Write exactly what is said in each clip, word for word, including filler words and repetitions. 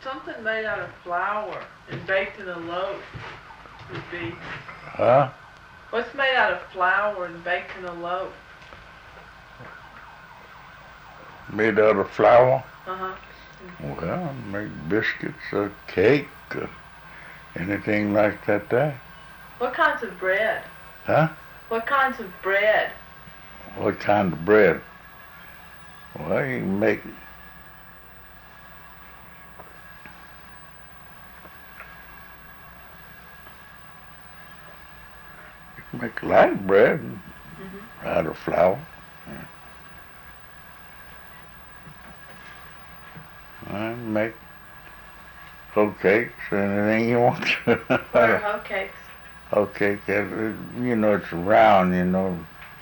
Something made out of flour and baked in a loaf would be. Huh? What's made out of flour and baked in a loaf? Made out of flour? Uh-huh. Well, make biscuits or cake or anything like that there. What kinds of bread? Huh? What kinds of bread? What kind of bread? Well, you can make you can make light bread Mm-hmm. out of flour. I make hoe cakes, anything you want to. What are hoe cakes? Hoe cake, you know, it's round, you know.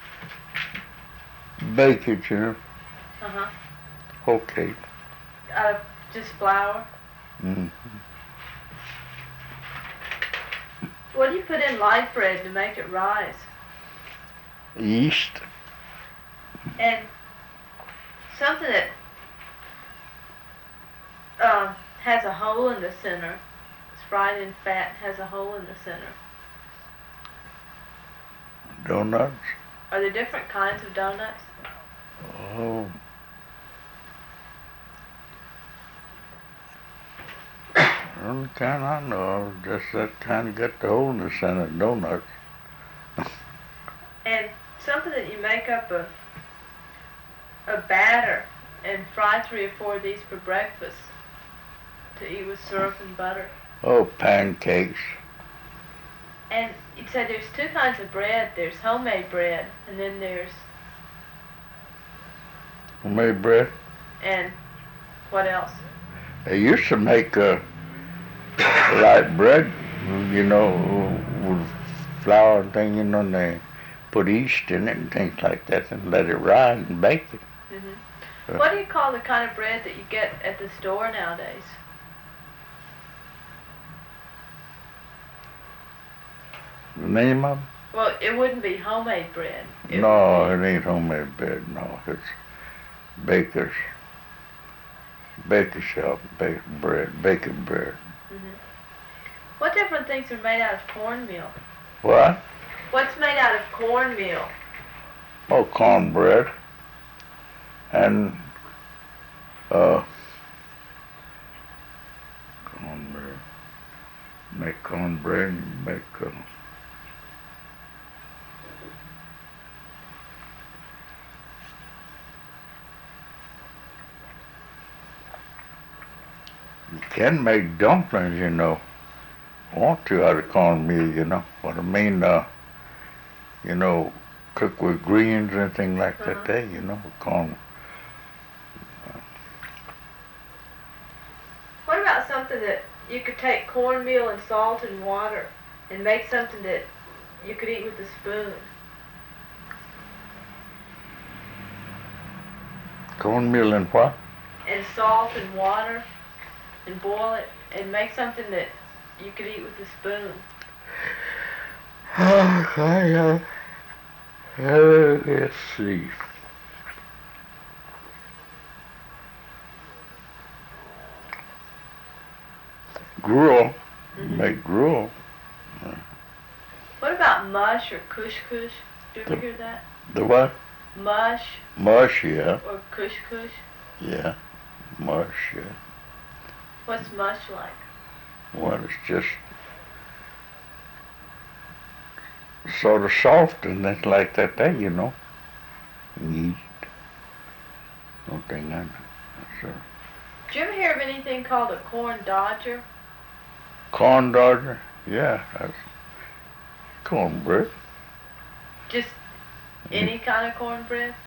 Bake it, you know. Uh-huh. Hoe cake. Out of just flour? Mm-hmm. What do you put in light bread to make it rise? Yeast. And something that uh, has a hole in the center. It's fried in fat, has a hole in the center. Donuts. Are there different kinds of donuts? Oh. Only kind I know of, just that kind of got the hole in the center, donuts. And something that you make up a a batter and fry three or four of these for breakfast to eat with syrup and butter. Oh, pancakes. And you said there's two kinds of bread. There's homemade bread, and then there's Homemade bread. and what else? They used to make uh, light bread, you know, with flour and thing, you know, and they put yeast in it and things like that and let it rise and bake it. Mm-hmm. What do you call the kind of bread that you get at the store nowadays? The name of it? Well, it wouldn't be homemade bread. It No, would be- it ain't homemade bread, no. It's baker's, baker shop, bake bread, baking bread. Mhm. What different things are made out of cornmeal? What? What's made out of cornmeal? Oh, cornbread. And, uh, cornbread. Make cornbread and make, uh, you can make dumplings, you know. Want to out of cornmeal, you know. What I mean, uh, you know, cook with greens and things like Uh-huh. that there, you know, corn. What about something that you could take cornmeal and salt and water and make something that you could eat with a spoon? Cornmeal and what? And salt and water and boil it and make something that you could eat with a spoon. Okay, uh, uh, let's see. Gruel. Mhm. Make gruel. What about mush or couscous? Did you ever The- hear that? The what? Mush Mush, yeah. or couscous? Yeah. Mush, yeah. What's mush like? Well, it's just sort of soft and things like that there, you know. Yeast. No thing on it. That's a Did you ever hear of anything called a corn dodger? corn dodger. Yeah, that's cornbread. Just any kind of cornbread?